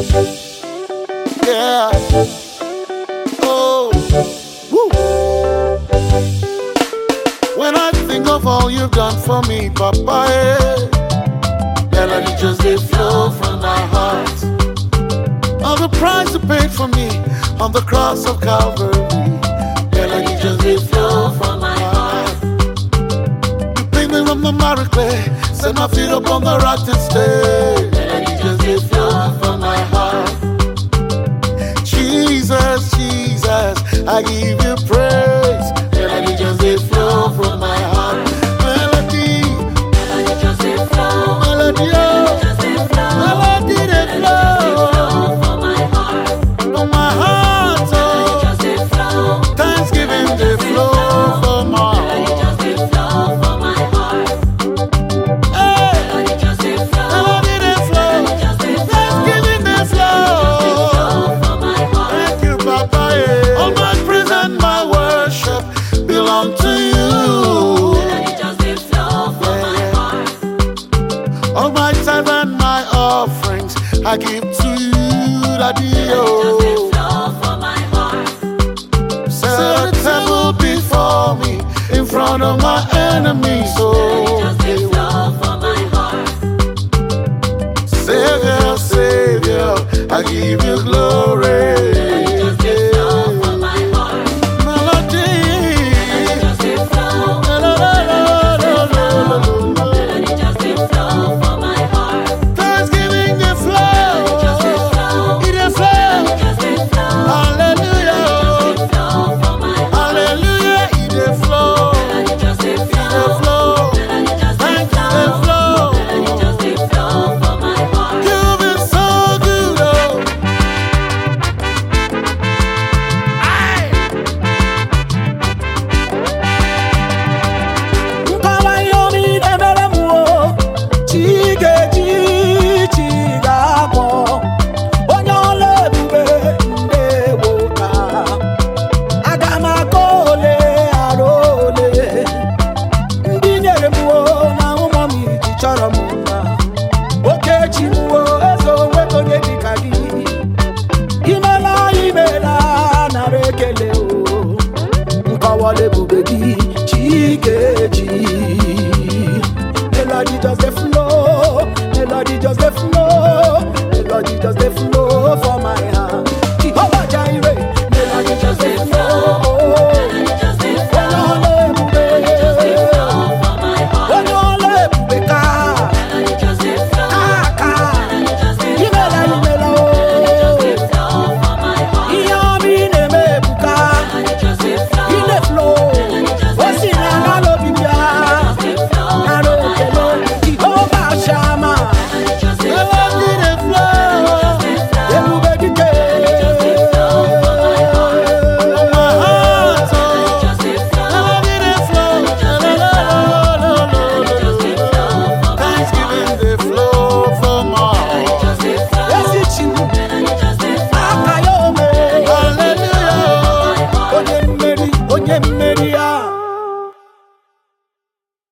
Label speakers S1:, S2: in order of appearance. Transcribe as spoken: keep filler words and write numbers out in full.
S1: Yeah. Oh. Woo. When I think of all you've done for me, Papa, eh, melody just they flow from my heart. All the price you paid for me on the cross of Calvary, melody just they flow from my heart. You picked me from the miry clay, set my feet up on the rock to stay. Melody just they flow from my heart. Jesus, Jesus, I give you praise. Melody just they flow from my heart. Melody,
S2: Melody just they flow.
S1: melody, oh, melody they flow
S2: From my heart.
S1: from my heart.
S2: Melody
S1: Oh,
S2: just they flow.
S1: Thanksgiving they flow from my
S2: Melody
S1: heart.
S2: just they flow from my heart.
S1: Hey,
S2: Melody just they flow.
S1: melody they flow. Thanksgiving they flow.
S2: From my heart.
S1: Thank you, Papa. Yeah. All my praise and my worship belong to you.
S2: Melody just they flow from my heart.
S1: All my tithe and my offerings I give to you, Daddy.
S2: Just they
S1: Oh,
S2: flow from my heart.
S1: set a table before me in front of my enemies.
S2: Just they
S1: Oh,
S2: flow from my heart.
S1: Savior, Savior, I give you glory.
S2: Just they flow from my heart.
S1: Melody,
S2: Just they flow.
S1: la, la, la, la, la, la, la.
S2: Melody just they flow from my heart.
S1: Thanksgiving the flow,
S2: Just they flow.
S1: it a flow.
S2: Just they flow.
S1: Hallelujah,
S2: Flow from my heart.
S1: hallelujah, it a flow,
S2: Melody just they
S1: it a
S2: flow.
S1: flow.
S2: Melody just they
S1: Thank you,
S2: flow.
S1: the flow.
S2: Melody just they flow from my heart.
S1: You've been so good, oh. Aye.
S3: Nkalayomi nemeremu Chikechi chigabo Onye ọla ebube ndewoka Aga m aka ole ara ole Ndị nyere m na ụmụ m iji chọrọ m mma Okechi m eze onwego onye dịka gị Imela imela nara ekele o Nkọwala ebube gị Chikechi Melody just dey flow Melody just dey flow Melody just dey flow for my